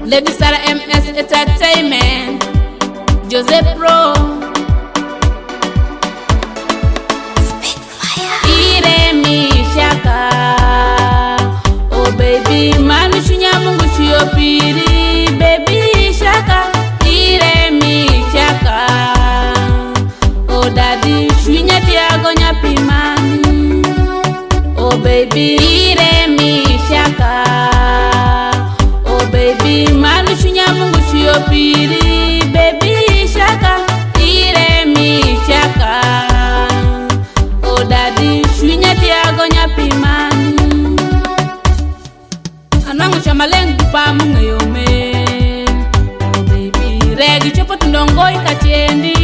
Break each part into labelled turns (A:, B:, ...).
A: Lady Sarah MS Entertainment, Joseph Pro, Iremi Shaka. Oh baby, manu shunya mungu shiyo piri. Baby Shaka, Iremi Shaka. Oh daddy, shunya tiago nyapimani. Oh baby, Iremi Shaka. Oh baby, manu shunya mungu shiyo piri. Baby Shaka, Iremi Shaka. Oh daddy, shunya tiago nyapimani. Anangu chamalengu pa mungu yome. Oh baby, regi chopo tundongoi kachiendi.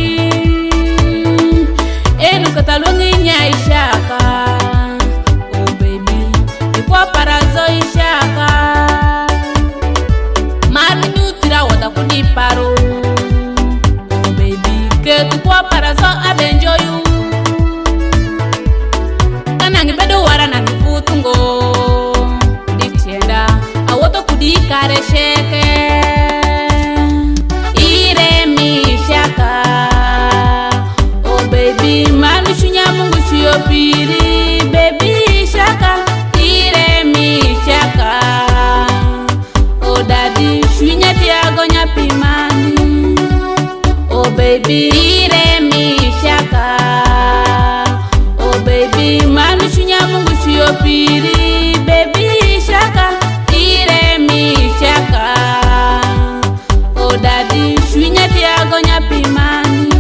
A: Enu katalungi nyai Shaka. Oh baby, ikwa parazo Shaka. Mari nyutira wada kudiparo. Oh baby, ketu kwa parazo abenjoyu. Kanangi bedo wara na kifutungo. Ditienda, awoto kudikare sheke. Iremi Shaka. Oh baby, manu shunya mungu shiyo piri. Baby Shaka, Iremi Shaka. Oh daddy, shunya tiago nyapimani. Oh baby, Iremi Shaka. Oh baby, manu shunya mungu shiyo piri. Baby Shaka, Iremi Shaka. Oh daddy, shunya tiago nyapimani.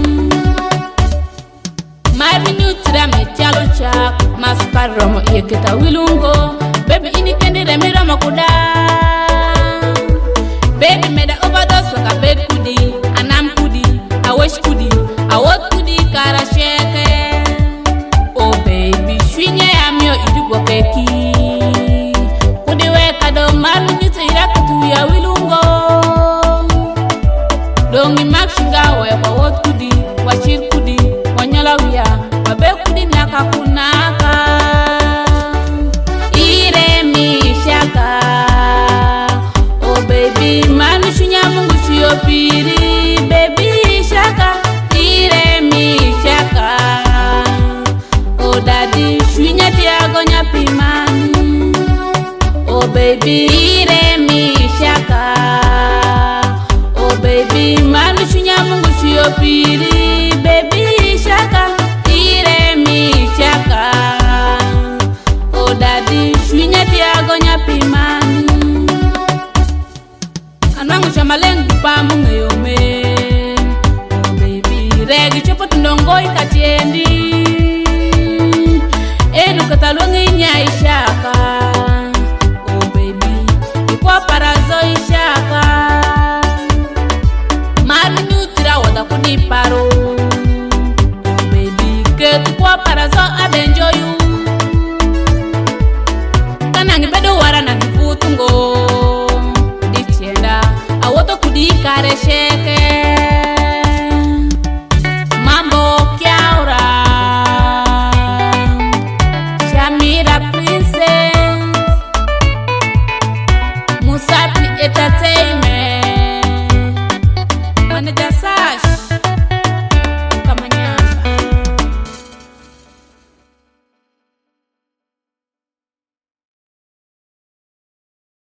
A: Mari nyutira mechalo chak. Masparomo yeketa wilungo. Baby ini kendire mirama kuda. Baby meda overdose waka bed kudi. Anam kudi, awesh kudi, awot kudi kara sheke. Oh baby, shwinye amyo idubo keki. Kudi weka do malu nyutira kutu ya wilungo. Dongi makshinga weka wot kudi, wachir kudi, wanyala wia, wabe kudi naka kunaka. Iremi Shaka. Oh baby, manu shunya mungu shiyo piri. Baby Shaka, Iremi Shaka. Oh daddy, shunya tiago nyapimani. Oh baby, Iremi Shaka. Oh baby, manu shunya mungu shiyo piri. Baby Shaka, Iremi Shaka. Oh daddy, shunya tiago nyapimani. Anangu chamalengu pa mungu yome. Oh baby, regi chopo tundongoi kachiendi. Enu katalungi nyai Shaka. Oh baby, ikwa parazo Shaka. Mari nyutira wada kudiparo. Oh baby, ketu kwa parazo abenjoyu. Kanangi bedo wara na kifutungo. Ditienda, awoto kudikare sheke.